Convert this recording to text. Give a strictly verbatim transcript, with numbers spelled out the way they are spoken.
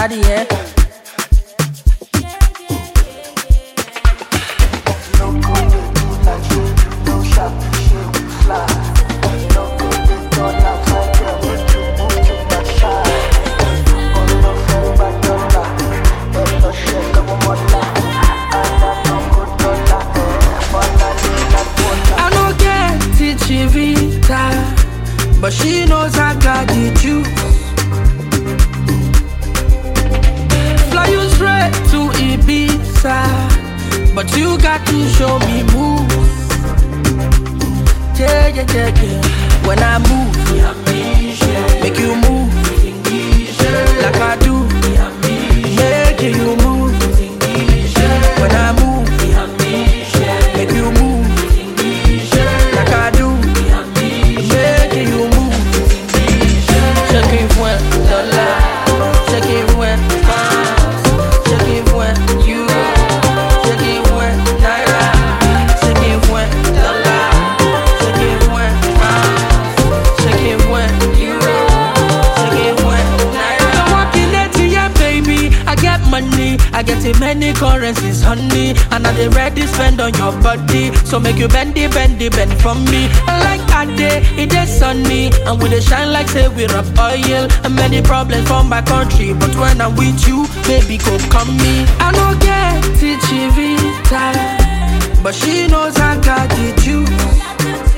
daddy, yeah. But she knows I got the juice. Fly you straight to Ibiza, but you got to show me moves. Yeah, yeah, yeah, yeah. When I move, make you move like I do. Make you move. When I move, make you move like I do. I get in many currencies, honey, and I dey ready spend on your body. So make you bendy, bendy, bend from me. I like that day, it is sunny, and we dey shine like say we rub oil. And many problems from my country, but when I'm with you, baby, go come me. I no get T G V time, but she knows I got the juice.